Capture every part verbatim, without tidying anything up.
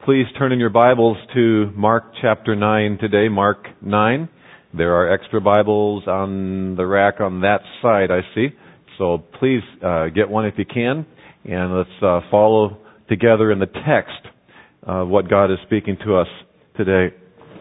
Please turn in your Bibles to Mark chapter nine today, Mark nine. There are extra Bibles on the rack on that side, I see. So please uh, get one if you can, and let's uh, follow together in the text of what God is speaking to us today.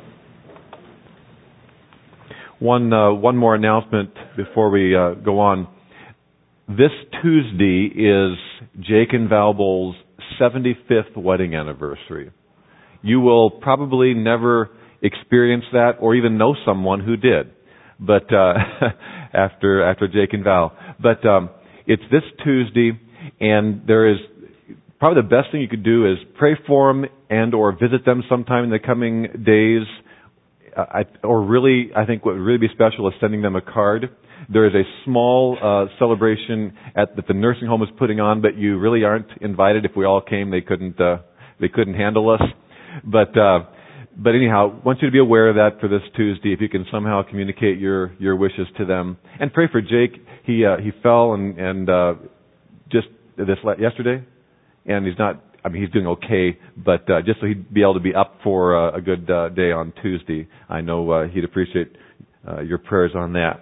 One uh, one more announcement before we uh, go on. This Tuesday is Jake and Val Bowles' seventy-fifth wedding anniversary. You will probably never experience that or even know someone who did, but uh, after after Jake and Val. But um, it's this Tuesday, and there is probably the best thing you could do is pray for them and or visit them sometime in the coming days. Uh, I, or really, I think what would really be special is sending them a card. There is a small uh, celebration at, that the nursing home is putting on, but you really aren't invited. If we all came, they couldn't uh, they couldn't handle us. But uh, but anyhow, I want you to be aware of that for this Tuesday. If you can somehow communicate your, your wishes to them, and pray for Jake. He uh, he fell and and uh, just this yesterday, and he's not. I mean, he's doing okay, but uh, just so he'd be able to be up for uh, a good uh, day on Tuesday, I know uh, he'd appreciate uh, your prayers on that.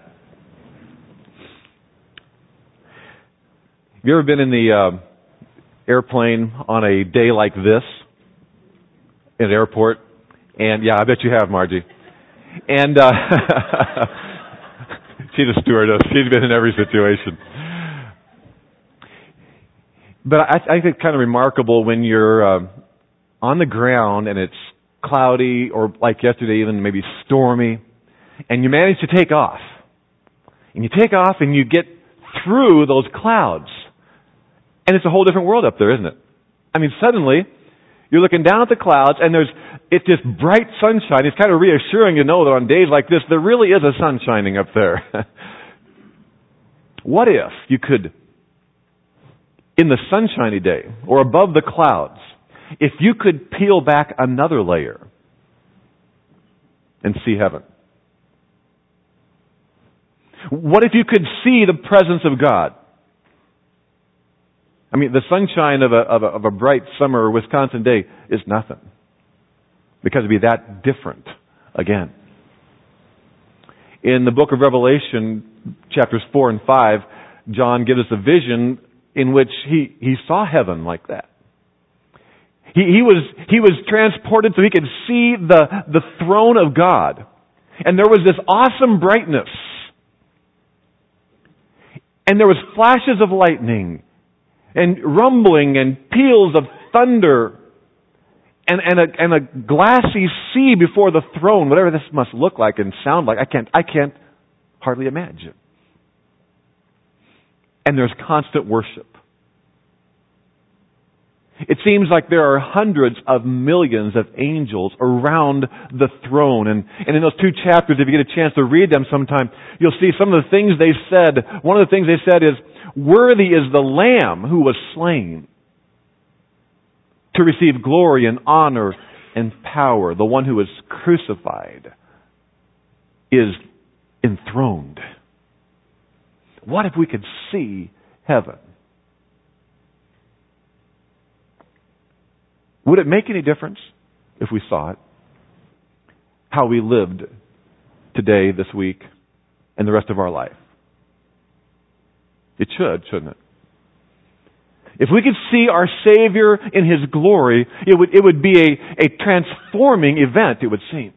Have you ever been in the uh, airplane on a day like this, in an airport? And yeah, I bet you have, Margie. And uh, she's a stewardess. She's been in every situation. But I, I think it's kind of remarkable when you're uh, on the ground and it's cloudy, or like yesterday even maybe stormy, and you manage to take off. And you take off and you get through those clouds. And it's a whole different world up there, isn't it? I mean, suddenly, you're looking down at the clouds, and there's it's just bright sunshine. It's kind of reassuring to know that on days like this, there really is a sun shining up there. What if you could, in the sunshiny day, or above the clouds, if you could peel back another layer and see heaven? What if you could see the presence of God? I mean, the sunshine of a, of a, of a bright summer Wisconsin day is nothing, because it'd be that different again. In the book of Revelation, chapters four and five, John gives us a vision in which he, he saw heaven like that. He, he was he was transported so he could see the, the throne of God. And there was this awesome brightness. And there was flashes of lightning and rumbling and peals of thunder and, and, a, and a glassy sea before the throne, whatever this must look like and sound like. I can't, I can't hardly imagine. And there's constant worship. It seems like there are hundreds of millions of angels around the throne. And, and in those two chapters, if you get a chance to read them sometime, you'll see some of the things they said. One of the things they said is, "Worthy is the Lamb who was slain to receive glory and honor and power. The one who was crucified is enthroned." What if we could see heaven? Would it make any difference if we saw it? How we lived today, this week, and the rest of our life? It should, shouldn't it? If we could see our Savior in His glory, it would, it would be a, a transforming event, it would seem.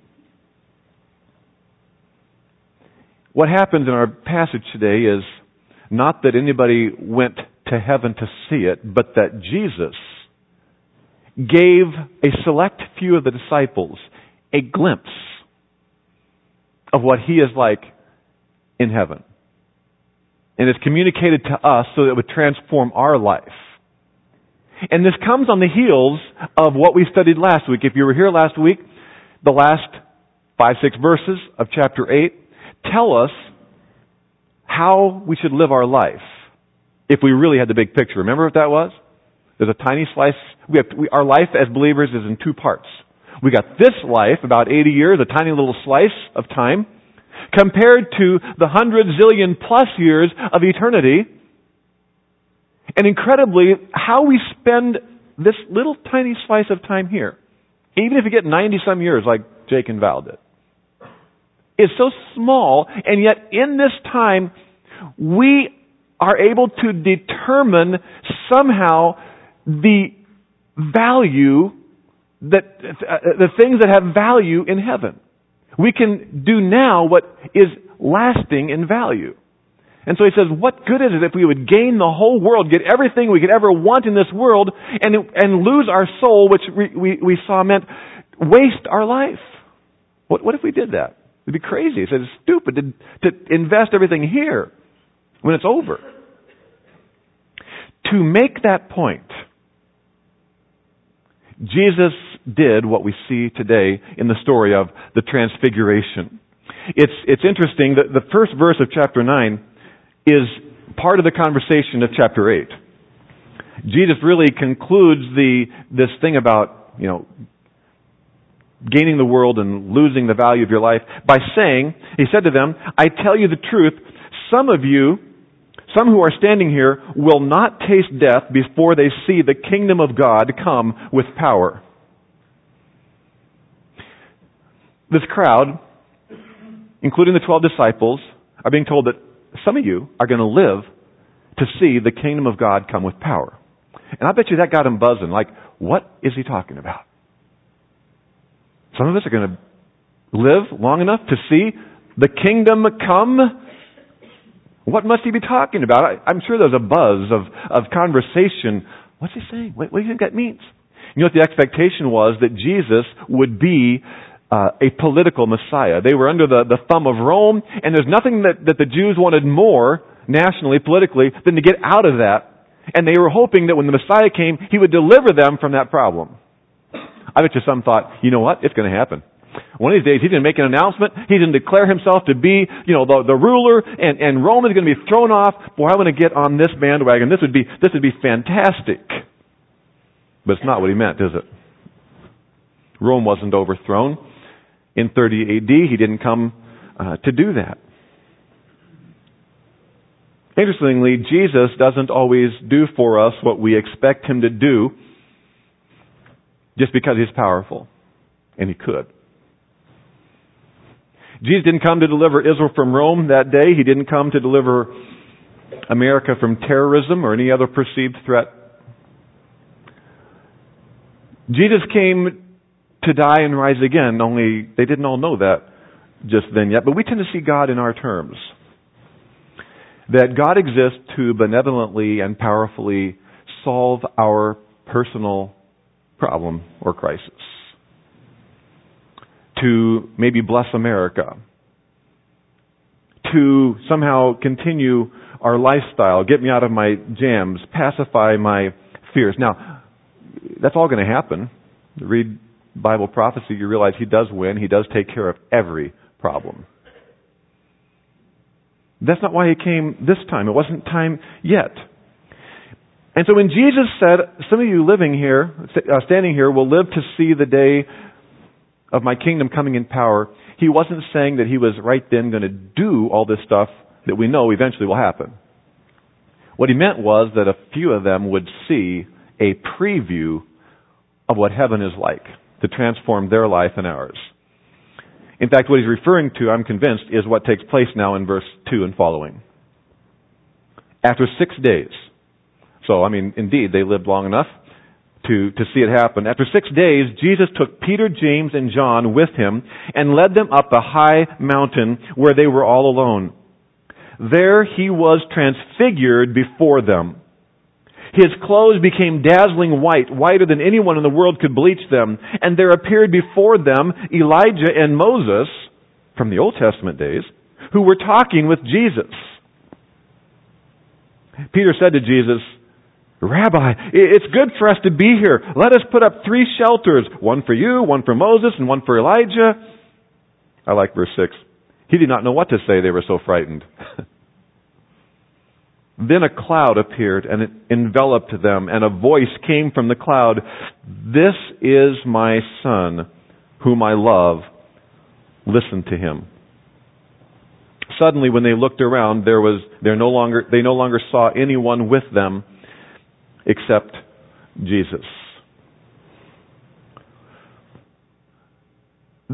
What happens in our passage today is not that anybody went to heaven to see it, but that Jesus gave a select few of the disciples a glimpse of what He is like in heaven. And it's communicated to us so that it would transform our life. And this comes on the heels of what we studied last week. If you were here last week, the last five, six verses of chapter eight tell us how we should live our life if we really had the big picture. Remember what that was? There's a tiny slice. We have, we, our life as believers is in two parts. We got this life, about eighty years, a tiny little slice of time, compared to the hundred zillion plus years of eternity. And incredibly, how we spend this little tiny slice of time here even if you get ninety some years like Jake and Val did, is so small, and yet in this time, we are able to determine somehow the value, that uh, the things that have value in heaven. We can do now what is lasting in value. And so he says, what good is it if we would gain the whole world, get everything we could ever want in this world, and and lose our soul, which we, we, we saw meant waste our life? What, what if we did that? It'd be crazy. He said it's stupid to, to invest everything here when it's over. To make that point, Jesus did what we see today in the story of the Transfiguration. It's it's interesting that the first verse of chapter nine is part of the conversation of chapter eight. Jesus really concludes the this thing about, you know, gaining the world and losing the value of your life by saying, he said to them, I tell you the truth, some of you, some who are standing here, will not taste death before they see the kingdom of God come with power. This crowd, including the twelve disciples, are being told that some of you are going to live to see the kingdom of God come with power. And I bet you that got him buzzing. Like, what is he talking about? Some of us are going to live long enough to see the kingdom come. What must he be talking about? I, I'm sure there's a buzz of, of conversation. What's he saying? What, what do you think that means? You know what the expectation was? That Jesus would be uh, a political Messiah. They were under the, the thumb of Rome, and there's nothing that, that the Jews wanted more nationally, politically, than to get out of that. And they were hoping that when the Messiah came, he would deliver them from that problem. I bet you some thought, you know what? It's going to happen. One of these days, he's going to make an announcement. He's going to declare himself to be, you know, the, the ruler, and, and Rome is going to be thrown off. Boy, I want to get on this bandwagon. This would be, this would be fantastic. But it's not what he meant, is it? Rome wasn't overthrown. In thirty A D, he didn't come uh, to do that. Interestingly, Jesus doesn't always do for us what we expect him to do just because he's powerful. And he could. Jesus didn't come to deliver Israel from Rome that day. He didn't come to deliver America from terrorism or any other perceived threat. Jesus came to die and rise again, only they didn't all know that just then yet. But we tend to see God in our terms. That God exists to benevolently and powerfully solve our personal problem or crisis. To maybe bless America. To somehow continue our lifestyle, get me out of my jams, pacify my fears. Now, that's all going to happen. Read Bible prophecy, you realize he does win. He does take care of every problem. That's not why he came this time. It wasn't time yet. And so when Jesus said, some of you living here, uh, standing here, will live to see the day of my kingdom coming in power, he wasn't saying that he was right then going to do all this stuff that we know eventually will happen. What he meant was that a few of them would see a preview of what heaven is like, to transform their life and ours. In fact, what he's referring to, I'm convinced, is what takes place now in verse two and following. After six days. So, I mean, indeed, they lived long enough to, to see it happen. After six days, Jesus took Peter, James, and John with him and led them up a high mountain where they were all alone. There he was transfigured before them. His clothes became dazzling white, whiter than anyone in the world could bleach them. And there appeared before them Elijah and Moses, from the Old Testament days, who were talking with Jesus. Peter said to Jesus, Rabbi, it's good for us to be here. Let us put up three shelters, one for you, one for Moses, and one for Elijah. I like verse six. He did not know what to say. They were so frightened. Then a cloud appeared and it enveloped them, and a voice came from the cloud, This is my Son, whom I love. Listen to him. Suddenly, when they looked around, there was there no longer they no longer saw anyone with them except Jesus.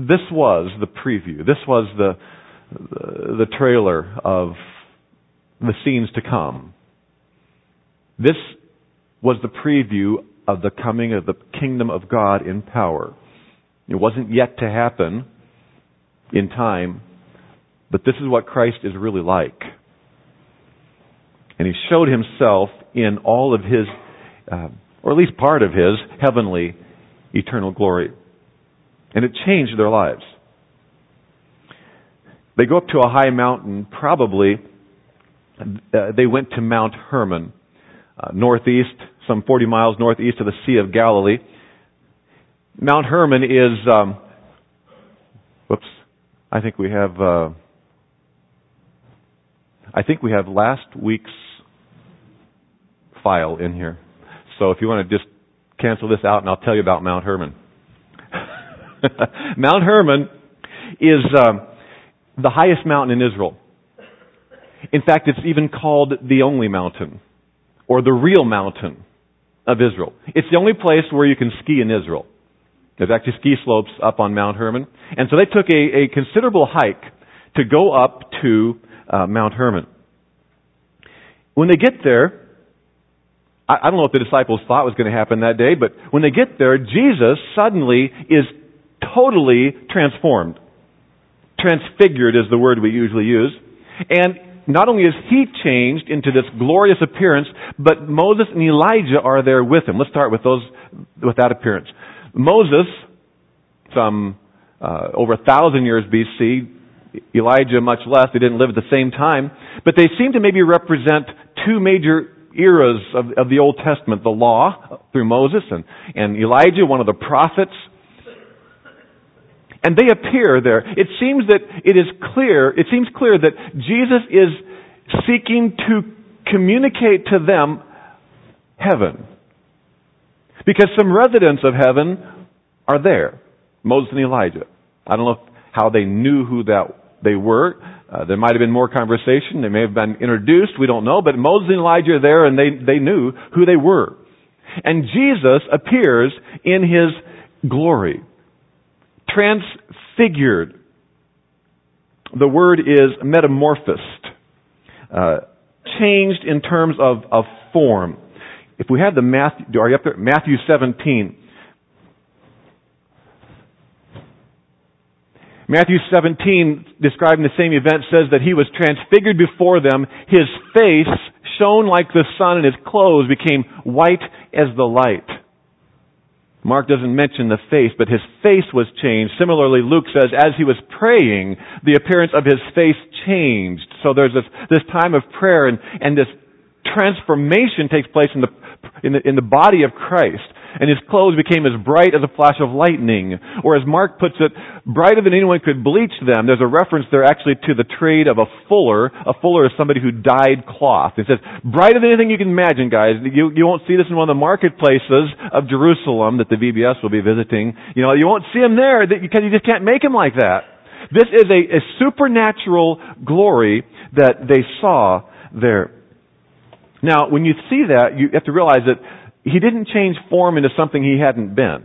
this was the preview. This was the, the, the trailer of the scenes to come. This was the preview of the coming of the kingdom of God in power. It wasn't yet to happen in time, but this is what Christ is really like. And He showed Himself in all of His, uh, or at least part of His, heavenly, eternal glory. And it changed their lives. They go up to a high mountain, probably, uh, they went to Mount Hermon, uh, northeast, some forty miles northeast of the Sea of Galilee. Mount Hermon is, um, whoops, I think we have, uh, I think we have last week's file in here. So if you want to just cancel this out and I'll tell you about Mount Hermon. Mount Hermon is um, the highest mountain in Israel. In fact, it's even called the only mountain, or the real mountain of Israel. It's the only place where you can ski in Israel. There's actually ski slopes up on Mount Hermon. And so they took a, a considerable hike to go up to uh, Mount Hermon. When they get there, I, I don't know what the disciples thought was going to happen that day, but when they get there, Jesus suddenly is totally transformed. Transfigured is the word we usually use. And not only is He changed into this glorious appearance, but Moses and Elijah are there with Him. Let's start with those, with that appearance. Moses, some uh, over a thousand years B C, Elijah much less. They didn't live at the same time, but they seem to maybe represent two major eras of, of the Old Testament: the law through Moses, and, and Elijah, one of the prophets. And they appear there. It seems that it is clear, it seems clear that Jesus is seeking to communicate to them heaven. Because some residents of heaven are there. Moses and Elijah. I don't know how they knew who that they were. Uh, there might have been more conversation. They may have been introduced. We don't know. But Moses and Elijah are there, and they, they knew who they were. And Jesus appears in His glory. Transfigured. The word is metamorphosed. Uh, changed in terms of, of form. If we had the Matthew, are you up there? Matthew seventeen. Matthew seventeen, describing the same event, says that He was transfigured before them. His face shone like the sun, and His clothes became white as the light. Mark doesn't mention the face, but His face was changed. Similarly, Luke says, as He was praying, the appearance of His face changed. So there's this, this time of prayer, and, and this transformation takes place in the, in the, in the body of Christ. And His clothes became as bright as a flash of lightning. Or as Mark puts it, brighter than anyone could bleach them. There's a reference there actually to the trade of a fuller. A fuller is somebody who dyed cloth. It says, brighter than anything you can imagine, guys. You, you won't see this in one of the marketplaces of Jerusalem that the V B S will be visiting. You know, you won't see them there because you just can't make them like that. This is a, a supernatural glory that they saw there. Now, when you see that, you have to realize that He didn't change form into something He hadn't been.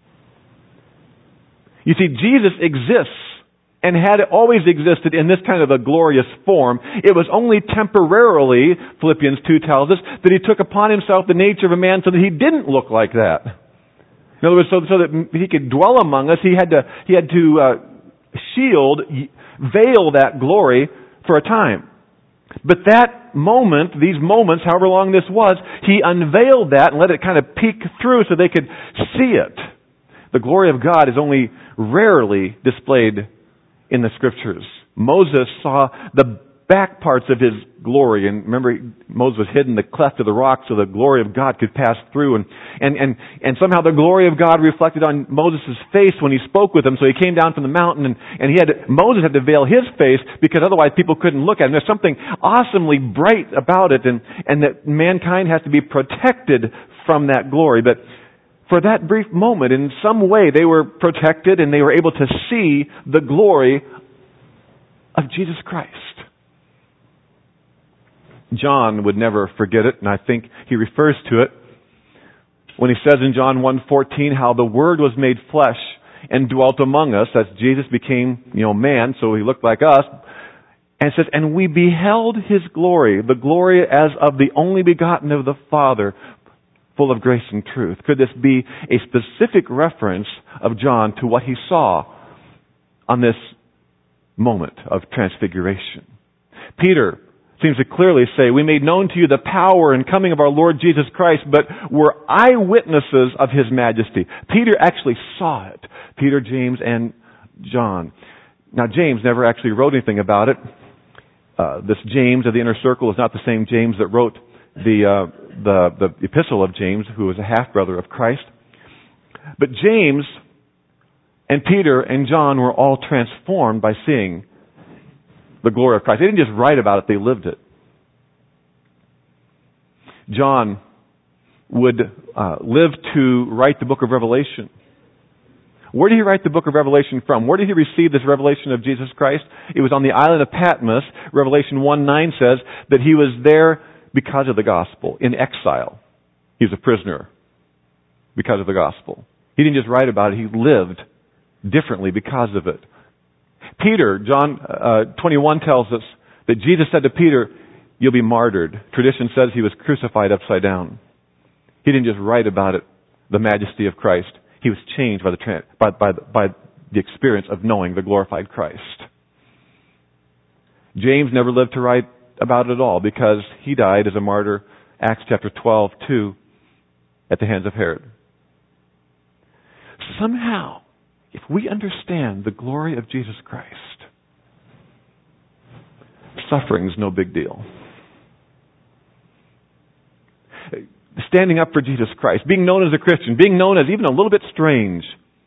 You see, Jesus exists and had always existed in this kind of a glorious form. It was only temporarily, Philippians two tells us, that He took upon Himself the nature of a man so that He didn't look like that. In other words, so, so that He could dwell among us, He had to, he had to uh, shield, veil that glory for a time. But that moment, these moments, however long this was, He unveiled that and let it kind of peek through so they could see it. The glory of God is only rarely displayed in the Scriptures. Moses saw the back parts of His glory, and remember, Moses was hidden in the cleft of the rock so the glory of God could pass through, and, and, and, and somehow the glory of God reflected on Moses' face when He spoke with him, so he came down from the mountain, and, and he had to, Moses had to veil his face because otherwise people couldn't look at him. There's something awesomely bright about it, and, and that mankind has to be protected from that glory. But for that brief moment, in some way, they were protected and they were able to see the glory of Jesus Christ. John would never forget it, and I think he refers to it when he says in John one fourteen how the Word was made flesh and dwelt among us. As Jesus became, you know, man, so he looked like us. And it says, and we beheld his glory, the glory as of the only begotten of the Father, full of grace and truth. Could this be a specific reference of John to what he saw on this moment of transfiguration? Peter seems to clearly say, we made known to you the power and coming of our Lord Jesus Christ, but we're eyewitnesses of his majesty. Peter actually saw it. Peter, James, and John. Now, James never actually wrote anything about it. Uh, this James of the inner circle is not the same James that wrote the, uh, the, the epistle of James, who was a half-brother of Christ. But James and Peter and John were all transformed by seeing the glory of Christ. They didn't just write about it, they lived it. John would uh, live to write the book of Revelation. Where did he write the book of Revelation from? Where did he receive this revelation of Jesus Christ? It was on the island of Patmos. Revelation one nine says that he was there because of the gospel, in exile. He was a prisoner because of the gospel. He didn't just write about it, he lived differently because of it. Peter, John uh, twenty-one tells us that Jesus said to Peter, you'll be martyred. Tradition says he was crucified upside down. He didn't just write about it, the majesty of Christ. He was changed by the, tra- by, by, by the experience of knowing the glorified Christ. James never lived to write about it at all because he died as a martyr, Acts chapter twelve, two, at the hands of Herod. Somehow, if we understand the glory of Jesus Christ, suffering is no big deal. Standing up for Jesus Christ, being known as a Christian, being known as even a little bit strange.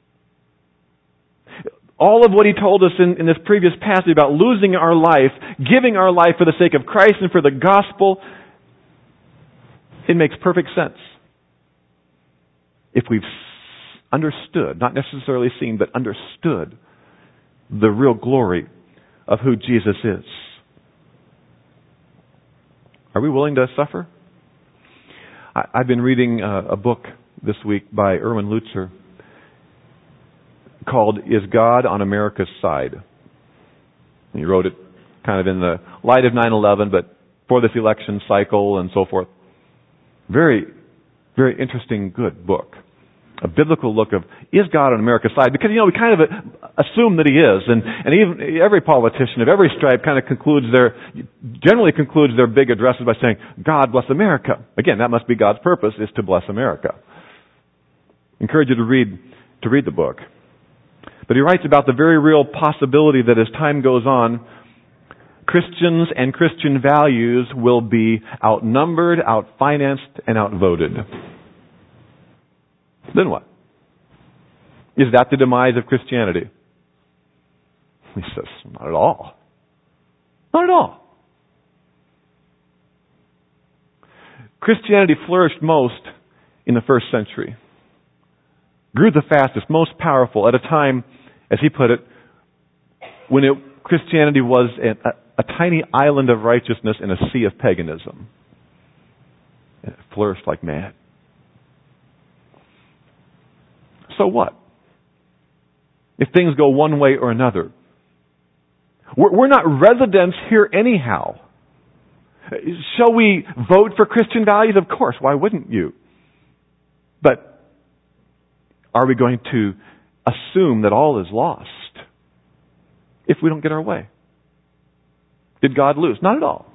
All of what he told us in, in this previous passage about losing our life, giving our life for the sake of Christ and for the gospel, it makes perfect sense. If we've understood, not necessarily seen, but understood the real glory of who Jesus is. Are we willing to suffer? I, I've been reading a, a book this week by Erwin Lutzer called Is God on America's Side? And he wrote it kind of in the light of nine eleven, but for this election cycle and so forth. Very, very interesting, good book. A biblical look of, is God on America's side? Because, you know, we kind of assume that he is. And, and even every politician of every stripe kind of concludes their, generally concludes their big addresses by saying, God bless America. Again, that must be God's purpose, is to bless America. I encourage you to read, to read the book. But he writes about the very real possibility that as time goes on, Christians and Christian values will be outnumbered, outfinanced, and outvoted. Then what? Is that the demise of Christianity? He says, not at all. Not at all. Christianity flourished most in the first century. Grew the fastest, most powerful at a time, as he put it, when it, Christianity was a, a, a tiny island of righteousness in a sea of paganism. And it flourished like mad. So what? If things go one way or another. We're, we're not residents here anyhow. Shall we vote for Christian values? Of course. Why wouldn't you? But are we going to assume that all is lost if we don't get our way? Did God lose? Not at all.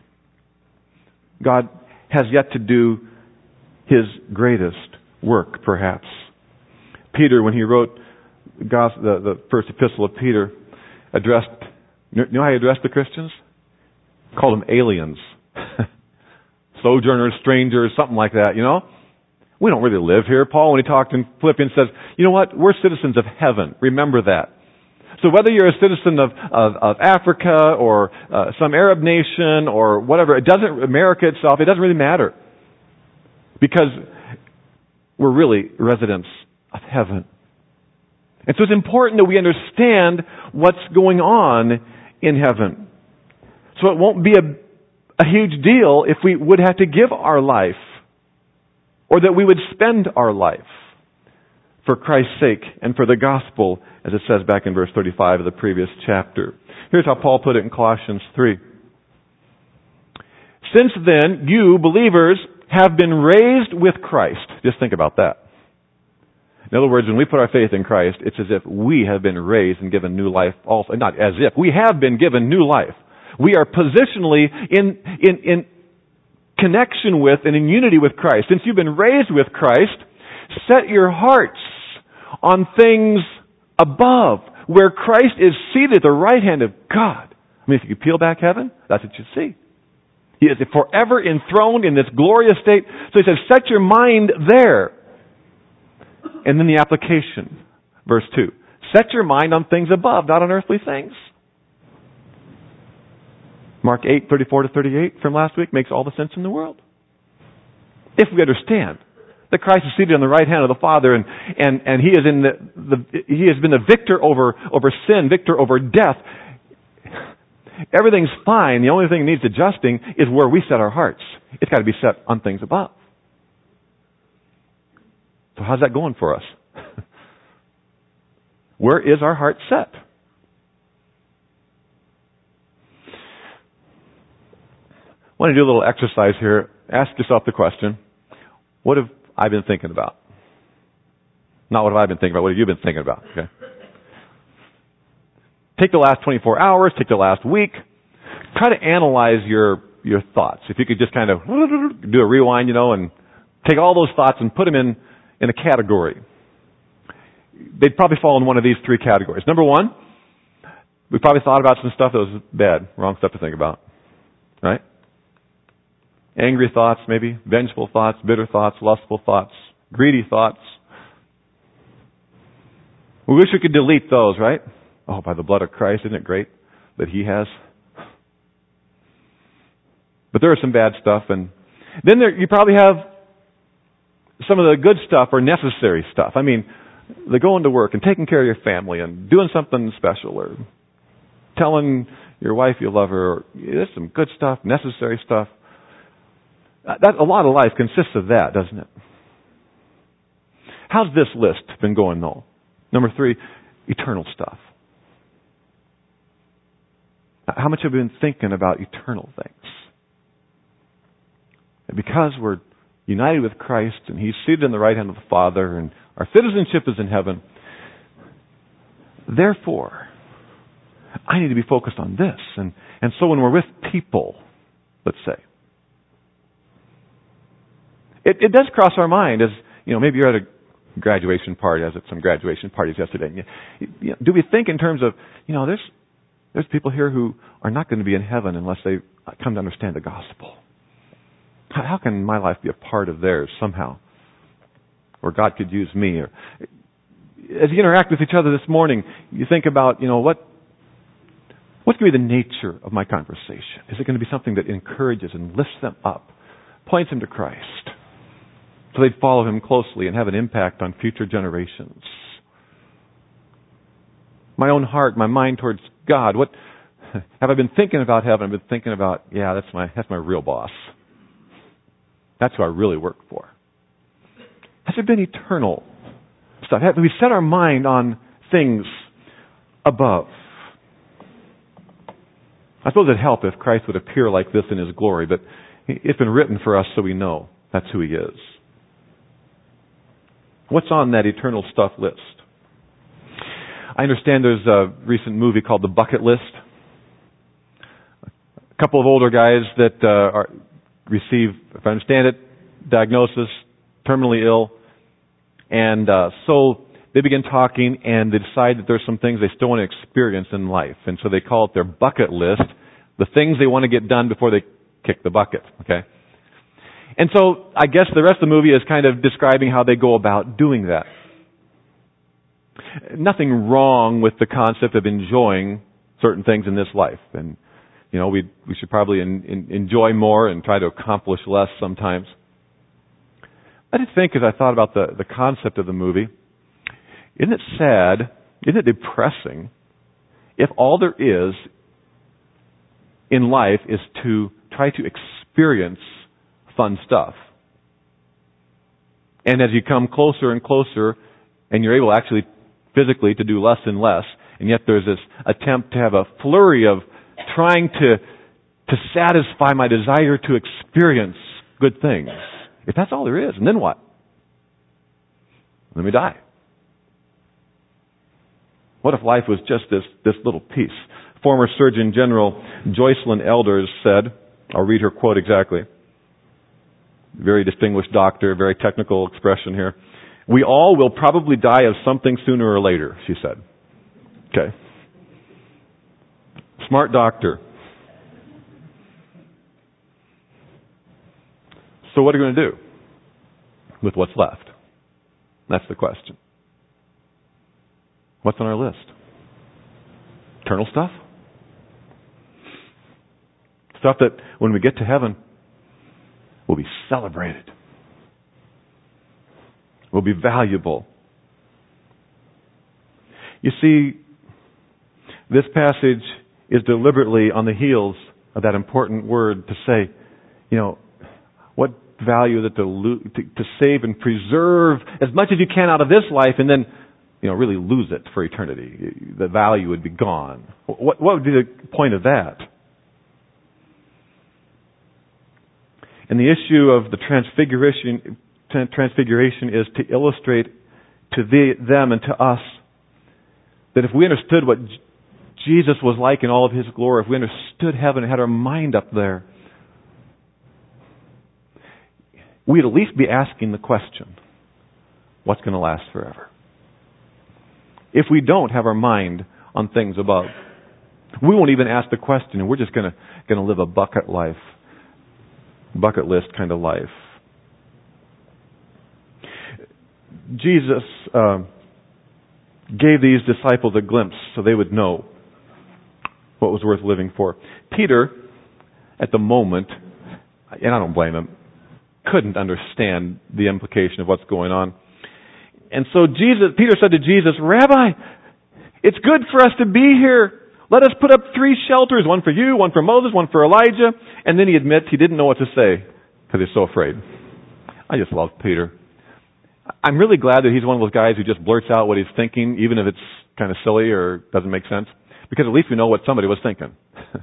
God has yet to do his greatest work, perhaps. Peter, when he wrote the, the first epistle of Peter, addressed, you know how he addressed the Christians? Called them aliens. Sojourners, strangers, something like that, you know? We don't really live here. Paul, when he talked in Philippians, says, you know what? We're citizens of heaven. Remember that. So whether you're a citizen of, of, of Africa or uh, some Arab nation or whatever, it doesn't, America itself, it doesn't really matter. Because we're really residents of heaven. And so it's important that we understand what's going on in heaven. So it won't be a, a huge deal if we would have to give our life or that we would spend our life. for Christ's sake and for the gospel, as it says back in verse thirty-five of the previous chapter. Here's how Paul put it in Colossians three. Since then, you, believers, have been raised with Christ. Just think about that. In other words, when we put our faith in Christ, it's as if we have been raised and given new life also. Not as if. We have been given new life. We are positionally in, in, in connection with and in unity with Christ. Since you've been raised with Christ, set your hearts on things above, where Christ is seated at the right hand of God. I mean, if you could peel back heaven, that's what you see. He is forever enthroned in this glorious state. So he says, set your mind there. And then the application, verse two. Set your mind on things above, not on earthly things. Mark eight, thirty-four to thirty-eight from last week makes all the sense in the world. If we understand that Christ is seated on the right hand of the Father, and, and, and He is in the, the He has been the victor over, over sin, victor over death. Everything's fine. The only thing that needs adjusting is where we set our hearts. It's got to be set on things above. So how's that going for us? Where is our heart set? I want to do a little exercise here. Ask yourself the question, what have I been thinking about? Not what have I been thinking about, what have you been thinking about? Okay. Take the last twenty-four hours, take the last week. Try to analyze your your thoughts. If you could just kind of do a rewind, you know, and take all those thoughts and put them in, in a category. They'd probably fall in one of these three categories. Number one, we probably thought about some stuff that was bad, wrong stuff to think about. Right? Angry thoughts, maybe. Vengeful thoughts, bitter thoughts, lustful thoughts, greedy thoughts. We wish we could delete those, right? Oh, by the blood of Christ, isn't it great that He has? But there is some bad stuff. And then there, you probably have some of the good stuff or necessary stuff. I mean, the going to work and taking care of your family and doing something special or telling your wife you love her. Or, there's some good stuff, necessary stuff. That, a lot of life consists of that, doesn't it? How's this list been going, though? Number three, eternal stuff. How much have we been thinking about eternal things? And because we're united with Christ and He's seated in the right hand of the Father and our citizenship is in heaven, therefore, I need to be focused on this. And, and so when we're with people, let's say, it, it does cross our mind as, you know, maybe you're at a graduation party. I was at some graduation parties yesterday. And you, you know, do we think in terms of, you know, there's There's people here who are not going to be in heaven unless they come to understand the gospel. How can my life be a part of theirs somehow? Or God could use me. Or as you interact with each other this morning, you think about, you know, what what's going to be the nature of my conversation? Is it going to be something that encourages and lifts them up, points them to Christ, so they'd follow Him closely and have an impact on future generations? My own heart, my mind towards God. What have I been thinking about heaven? I've been thinking about, yeah, that's my that's my real boss. That's who I really work for. Has there been eternal stuff? Have we set our mind on things above? I suppose it'd help if Christ would appear like this in His glory, but it's been written for us so we know that's who He is. What's on that eternal stuff list? I understand there's a recent movie called The Bucket List. A couple of older guys that uh, are, receive, if I understand it, diagnosis, terminally ill. And uh, so they begin talking and they decide that there's some things they still want to experience in life. And so they call it their bucket list, the things they want to get done before they kick the bucket. Okay? And so I guess the rest of the movie is kind of describing how they go about doing that. Nothing wrong with the concept of enjoying certain things in this life. And, you know, we we should probably in, in, enjoy more and try to accomplish less sometimes. I did think, as I thought about the, the concept of the movie, isn't it sad, isn't it depressing, if all there is in life is to try to experience fun stuff? And as you come closer and closer And you're able actually physically to do less and less. And yet there's this attempt to have a flurry of trying to, to satisfy my desire to experience good things. If that's all there is, and then what? Then we die. What if life was just this, this little piece? Former Surgeon General Joycelyn Elders said, I'll read her quote exactly. Very distinguished doctor, very technical expression here. We all will probably die of something sooner or later, she said. Okay. Smart doctor. So what are you going to do with what's left? That's the question. What's on our list? Eternal stuff? Stuff that when we get to heaven will be celebrated. Will be valuable. You see, this passage is deliberately on the heels of that important word to say, you know, what value that to, lo- to, to save and preserve as much as you can out of this life and then, you know, really lose it for eternity. The value would be gone. What, what would be the point of that? And the issue of the transfiguration, transfiguration is to illustrate to the, them and to us that if we understood what Jesus was like in all of His glory, if we understood heaven and had our mind up there, we'd at least be asking the question, what's going to last forever? If we don't have our mind on things above, we won't even ask the question, and we're just going to going to live a bucket life, bucket list kind of life. Jesus uh, gave these disciples a glimpse so they would know what was worth living for. Peter, at the moment, and I don't blame him, couldn't understand the implication of what's going on. And so Jesus, Peter said to Jesus, Rabbi, it's good for us to be here. Let us put up three shelters, one for you, one for Moses, one for Elijah. And then he admits he didn't know what to say because he's so afraid. I just love Peter. I'm really glad that he's one of those guys who just blurts out what he's thinking, even if it's kind of silly or doesn't make sense, because at least we know what somebody was thinking.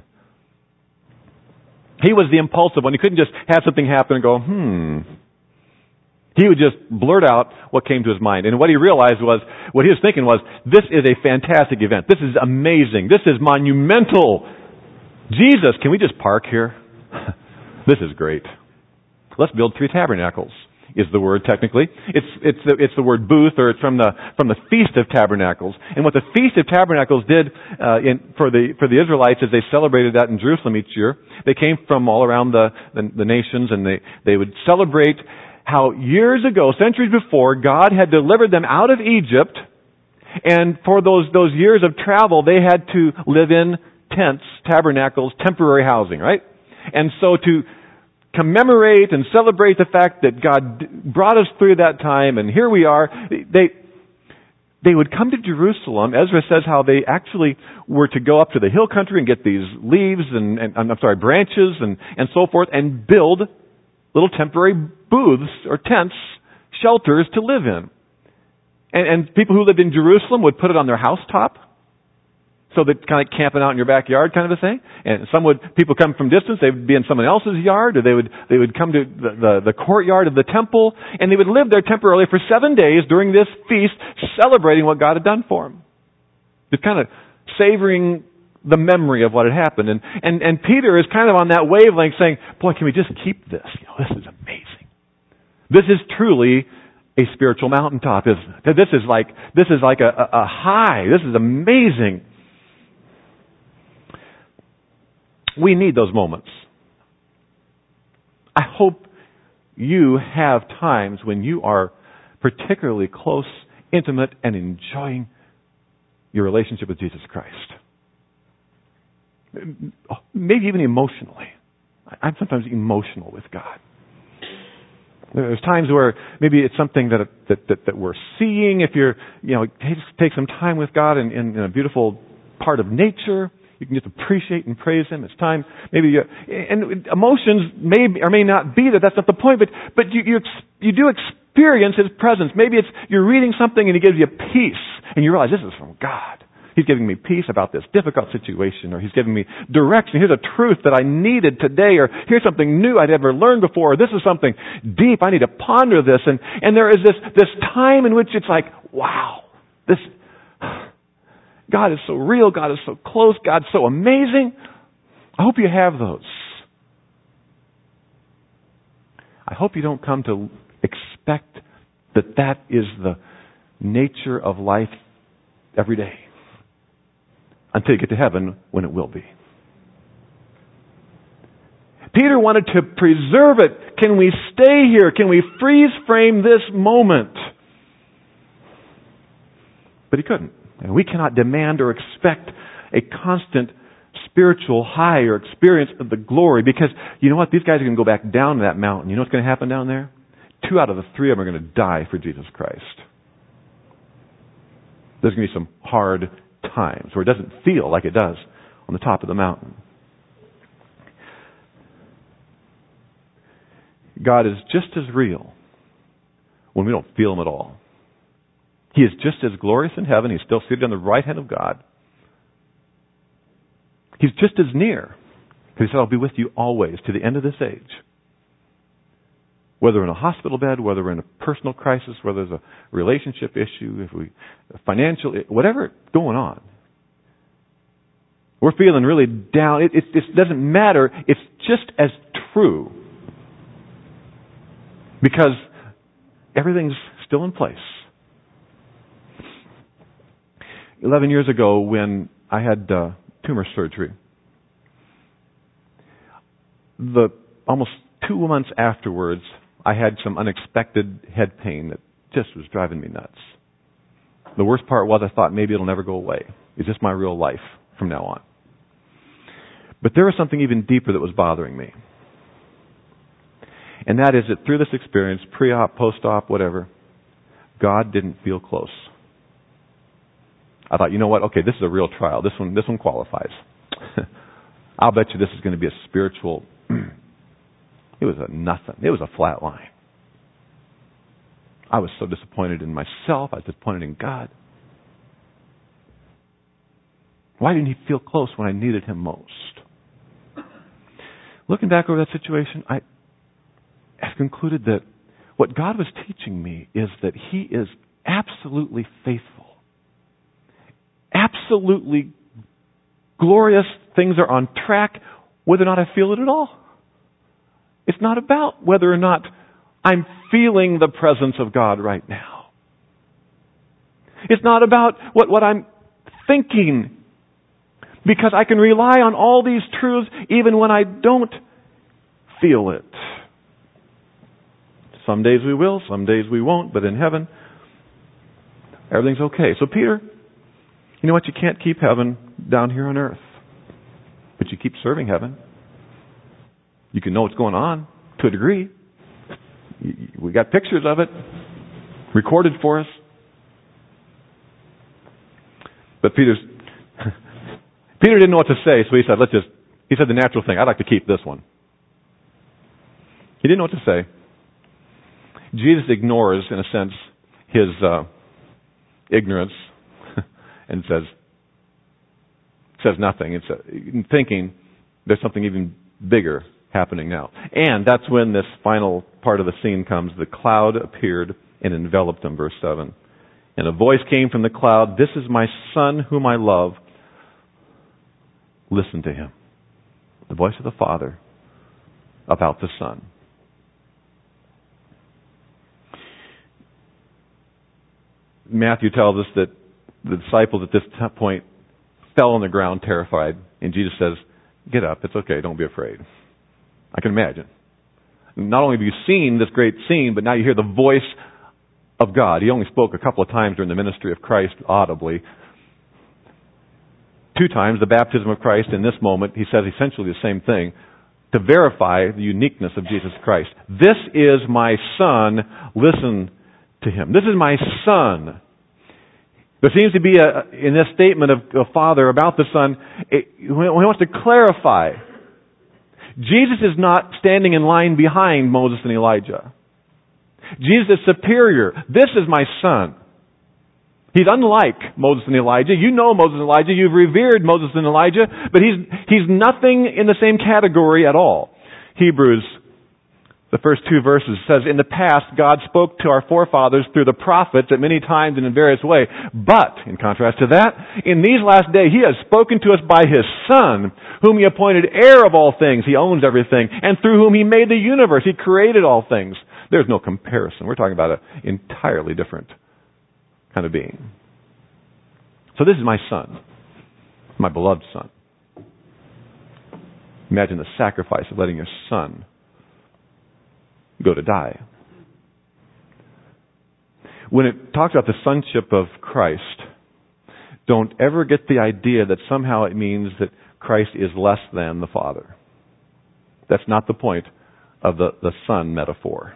He was the impulsive one. He couldn't just have something happen and go, hmm. He would just blurt out what came to his mind. And what he realized was, what he was thinking was, this is a fantastic event. This is amazing. This is monumental. Jesus, can we just park here? This is great. Let's build three tabernacles, is the word technically. It's it's the, it's the word booth, or it's from the from the Feast of Tabernacles. And what the Feast of Tabernacles did uh, in, for the for the Israelites is they celebrated that in Jerusalem each year. They came from all around the, the, the nations, and they, they would celebrate how years ago, centuries before, God had delivered them out of Egypt, and for those those years of travel, they had to live in tents, tabernacles, temporary housing, right? And so to commemorate and celebrate the fact that God brought us through that time, and here we are, they they would come to Jerusalem. Ezra says how they actually were to go up to the hill country and get these leaves and, and I'm sorry, branches and, and so forth, and build little temporary booths or tents, shelters to live in. And, and people who lived in Jerusalem would put it on their housetop, so that kind of camping out in your backyard kind of a thing. And some would, people come from distance, they would be in someone else's yard, or they would they would come to the, the, the courtyard of the temple, and they would live there temporarily for seven days during this feast, celebrating what God had done for them. Just kind of savoring the memory of what had happened. And, and, and Peter is kind of on that wavelength saying, boy, can we just keep this? You know, this is amazing. This is truly a spiritual mountaintop, isn't it? This is like, this is like a, a, a high. This is amazing. We need those moments. I hope you have times when you are particularly close, intimate, and enjoying your relationship with Jesus Christ. Maybe even emotionally. I'm sometimes emotional with God. There's times where maybe it's something that that, that, that we're seeing. If you're, you know, take some time with God in, in, in a beautiful part of nature, you can just appreciate and praise Him. It's time, maybe, you, and emotions may or may not be that. That's not the point. But but you you, you do experience His presence. Maybe it's you're reading something and He gives you peace, and you realize this is from God. He's giving me peace about this difficult situation, or He's giving me direction. Here's a truth that I needed today, or here's something new I'd never learned before, or this is something deep. I need to ponder this. And, and there is this, this time in which it's like, wow, this, God is so real, God is so close, God's so amazing. I hope you have those. I hope you don't come to expect that that is the nature of life every day. Until you get to heaven, when it will be. Peter wanted to preserve it. Can we stay here? Can we freeze frame this moment? But he couldn't. And we cannot demand or expect a constant spiritual high or experience of the glory, because you know what? These guys are going to go back down to that mountain. You know what's going to happen down there? Two out of the three of them are going to die for Jesus Christ. There's going to be some hard times where it doesn't feel like it does on the top of the mountain. God is just as real when we don't feel Him at all. He is just as glorious in heaven. He's still seated on the right hand of God. He's just as near. He said, I'll be with you always to the end of this age. Whether in a hospital bed, whether we're in a personal crisis, whether there's a relationship issue, if we, a financial, whatever going on. We're feeling really down. It, it, it doesn't matter. It's just as true. Because everything's still in place. Eleven years ago, when I had uh, tumor surgery, the almost two months afterwards, I had some unexpected head pain that just was driving me nuts. The worst part was I thought maybe it'll never go away. It's just my real life from now on. But there was something even deeper that was bothering me. And that is that through this experience, pre-op, post-op, whatever, God didn't feel close. I thought, you know what? Okay, this is a real trial. This one, this one qualifies. I'll bet you this is going to be a spiritual... It was a nothing. It was a flat line. I was so disappointed in myself. I was disappointed in God. Why didn't He feel close when I needed Him most? Looking back over that situation, I have concluded that what God was teaching me is that He is absolutely faithful. Absolutely glorious. Things are on track, whether or not I feel it at all. It's not about whether or not I'm feeling the presence of God right now. It's not about what, what I'm thinking, because I can rely on all these truths even when I don't feel it. Some days we will, some days we won't, but in heaven, everything's okay. So Peter, you know what? You can't keep heaven down here on earth, but you keep serving heaven. You can know what's going on to a degree. We got pictures of it recorded for us. But Peter's Peter didn't know what to say, so he said, "Let's just." He said the natural thing. I'd like to keep this one. He didn't know what to say. Jesus ignores, in a sense, his uh, ignorance and says says nothing. It's uh, thinking there's something even bigger happening now. And that's when this final part of the scene comes. The cloud appeared and enveloped them, verse seven. And a voice came from the cloud, "This is my Son whom I love. Listen to Him." The voice of the Father about the Son. Matthew tells us that the disciples at this point fell on the ground terrified. And Jesus says, "Get up, it's okay, don't be afraid." I can imagine. Not only have you seen this great scene, but now you hear the voice of God. He only spoke a couple of times during the ministry of Christ audibly. Two times, the baptism of Christ. In this moment, he says essentially the same thing to verify the uniqueness of Jesus Christ. "This is my Son, listen to Him." This is my Son. There seems to be, a, in this statement of the Father about the Son, it, he wants to clarify. Jesus is not standing in line behind Moses and Elijah. Jesus is superior. This is my son. He's unlike Moses and Elijah. You know Moses and Elijah. You've revered Moses and Elijah. But he's, he's nothing in the same category at all. Hebrews, the first two verses, says, in the past, God spoke to our forefathers through the prophets at many times and in various ways. But, in contrast to that, in these last days, He has spoken to us by His Son, whom He appointed heir of all things. He owns everything. And through whom He made the universe. He created all things. There's no comparison. We're talking about an entirely different kind of being. So this is my son, my beloved son. Imagine the sacrifice of letting your son go to die. When it talks about the sonship of Christ, don't ever get the idea that somehow it means that Christ is less than the Father. That's not the point of the, the son metaphor.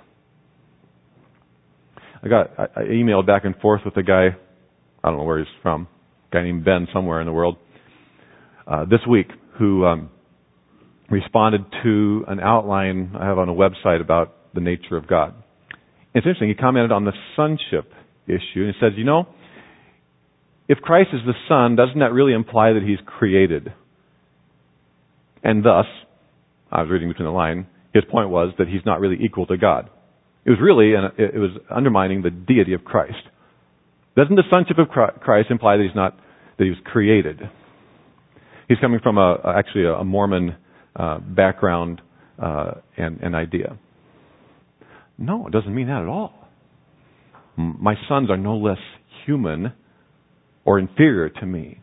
I got I, I emailed back and forth with a guy, I don't know where he's from, a guy named Ben somewhere in the world, uh, this week, who um, responded to an outline I have on a website about the nature of God. It's interesting, he commented on the sonship issue, and he says, you know, if Christ is the Son, doesn't that really imply that He's created? And thus, I was reading between the line, his point was that He's not really equal to God. It was really, and it was undermining the deity of Christ. Doesn't the sonship of Christ imply that He's not, that He was created? He's coming from a, actually a Mormon uh, background uh, and, and idea. No, it doesn't mean that at all. My sons are no less human or inferior to me.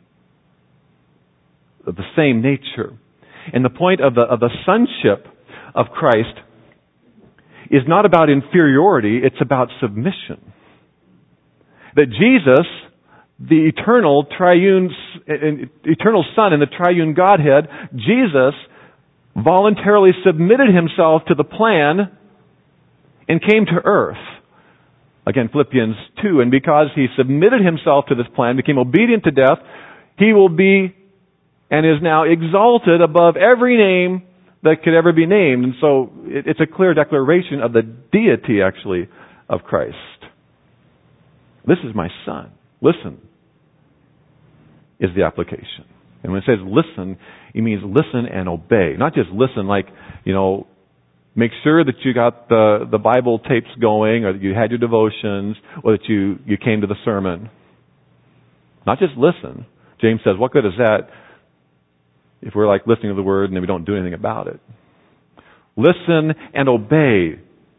Of the same nature. And the point of the, of the sonship of Christ is not about inferiority, it's about submission. That Jesus, the eternal triune, eternal Son in the triune Godhead, Jesus voluntarily submitted Himself to the plan and came to earth. Again, Philippians two, and because He submitted Himself to this plan, became obedient to death, He will be and is now exalted above every name that could ever be named. And so it's a clear declaration of the deity, actually, of Christ. This is my son. Listen is the application. And when it says listen, it means listen and obey. Not just listen like, you know, make sure that you got the, the Bible tapes going, or that you had your devotions, or that you, you came to the sermon. Not just listen. James says, what good is that if we're like listening to the Word and then we don't do anything about it? Listen and obey.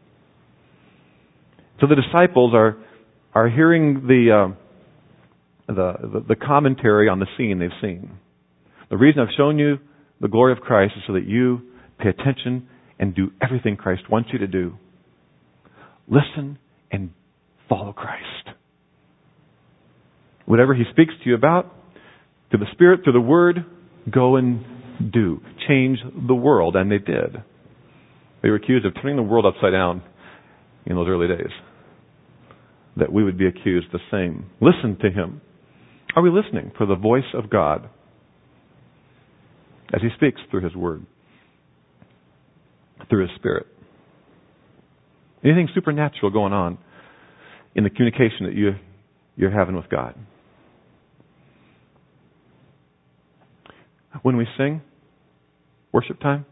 So the disciples are are hearing the, uh, the the the commentary on the scene they've seen. The reason I've shown you the glory of Christ is so that you pay attention and do everything Christ wants you to do. Listen and follow Christ. Whatever He speaks to you about, through the Spirit, through the Word, go and do. Change the world. And they did. They were accused of turning the world upside down in those early days. That we would be accused the same. Listen to Him. Are we listening for the voice of God as He speaks through His Word, through His Spirit? Anything supernatural going on in the communication that you, you're having with God? When we sing, worship time,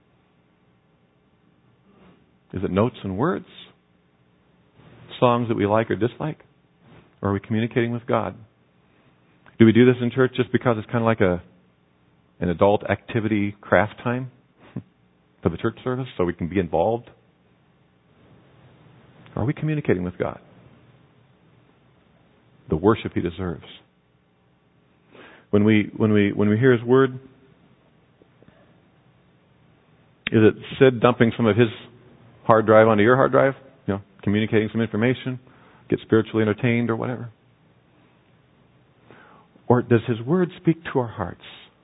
is it notes and words? Songs that we like or dislike? Or are we communicating with God? Do we do this in church just because it's kind of like a an adult activity craft time for the church service so we can be involved? Or are we communicating with God? The worship He deserves. When we when we when we hear His Word, is it Sid dumping some of his hard drive onto your hard drive? You know, communicating some information, get spiritually entertained or whatever? Or does His Word speak to our hearts?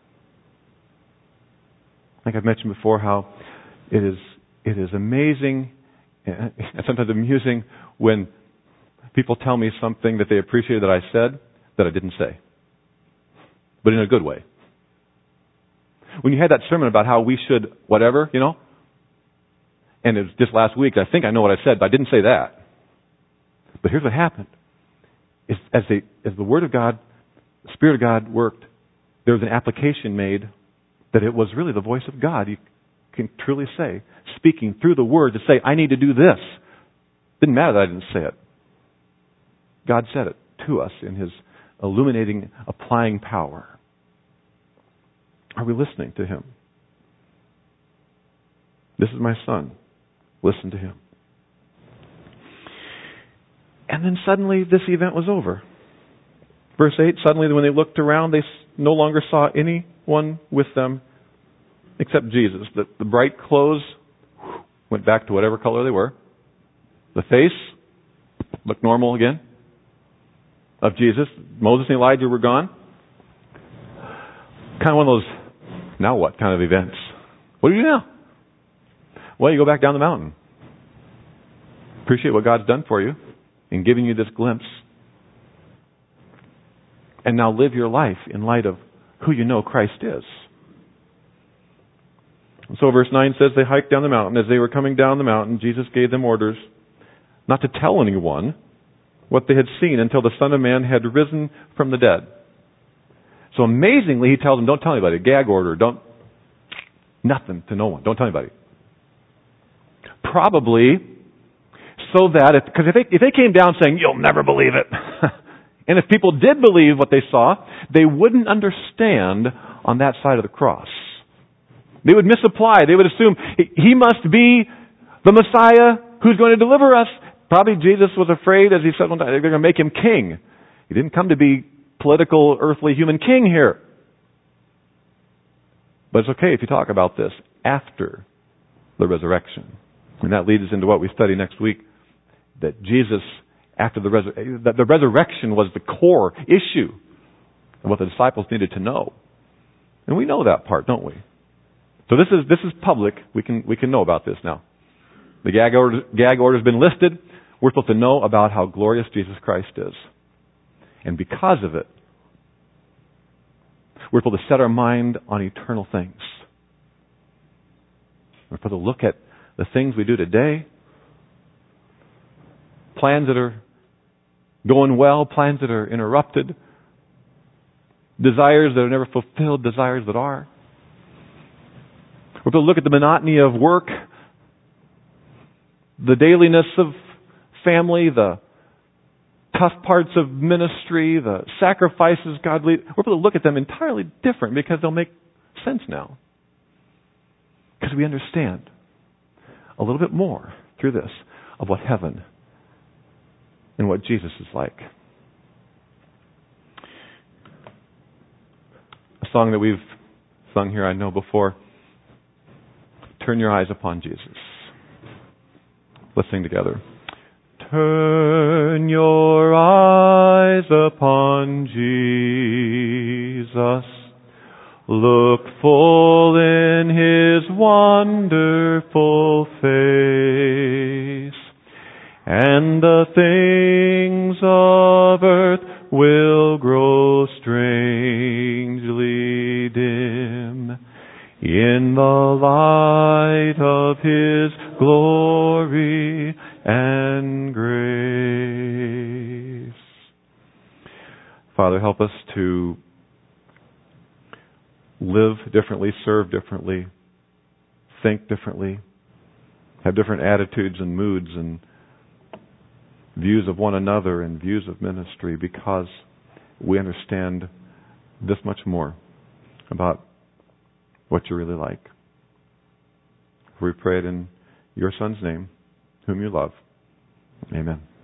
Like I've mentioned before, how it is it is amazing and sometimes amusing when people tell me something that they appreciated that I said that I didn't say. But in a good way. When you had that sermon about how we should whatever, you know, and it was just last week, I think I know what I said, but I didn't say that. But here's what happened. Is as, they, as the Word of God, the Spirit of God worked, there was an application made that it was really the voice of God, you can truly say, speaking through the Word to say, I need to do this. Didn't matter that I didn't say it. God said it to us in His illuminating, applying power. Are we listening to Him? This is my Son. Listen to Him. And then suddenly this event was over. Verse eight, suddenly when they looked around, they no longer saw anyone with them except Jesus. The, the bright clothes went back to whatever color they were. The face looked normal again of Jesus. Moses and Elijah were gone. Kind of one of those, now what kind of events? What do you do now? Well, you go back down the mountain. Appreciate what God's done for you in giving you this glimpse. And now live your life in light of who you know Christ is. And so verse nine says they hiked down the mountain. As they were coming down the mountain, Jesus gave them orders not to tell anyone what they had seen until the Son of Man had risen from the dead. So amazingly, He tells them, don't tell anybody. Gag order. Don't, nothing to no one. Don't tell anybody. Probably so that, because if, if they, if they came down saying, you'll never believe it, and if people did believe what they saw, they wouldn't understand on that side of the cross. They would misapply. They would assume He must be the Messiah who's going to deliver us. Probably Jesus was afraid, as He said one time, they're going to make Him king. He didn't come to be political, earthly, human king here. But it's okay if you talk about this after the resurrection. And that leads us into what we study next week, that Jesus, after the resurrection, that the resurrection was the core issue of what the disciples needed to know. And we know that part, don't we? So this is this is public. We can we can know about this now. The gag order gag order has been listed. We're supposed to know about how glorious Jesus Christ is. And because of it, we're supposed to set our mind on eternal things. We're supposed to look at the things we do today, plans that are going well, plans that are interrupted, desires that are never fulfilled, desires that are. We're supposed to look at the monotony of work, the dailiness of family, the tough parts of ministry, the sacrifices God leads. We're supposed to look at them entirely different because they'll make sense now. Because we understand a little bit more through this of what heaven and what Jesus is like. A song that we've sung here, I know before. Turn your eyes upon Jesus. Let's sing together. Turn your eyes upon Jesus. Look full in His wonderful face, and the things of earth will grow strangely dim in the light of His glory and grace. Father, help us to live differently, serve differently, think differently, have different attitudes and moods and views of one another and views of ministry because we understand this much more about what you're really like. We pray it in your Son's name, whom you love. Amen.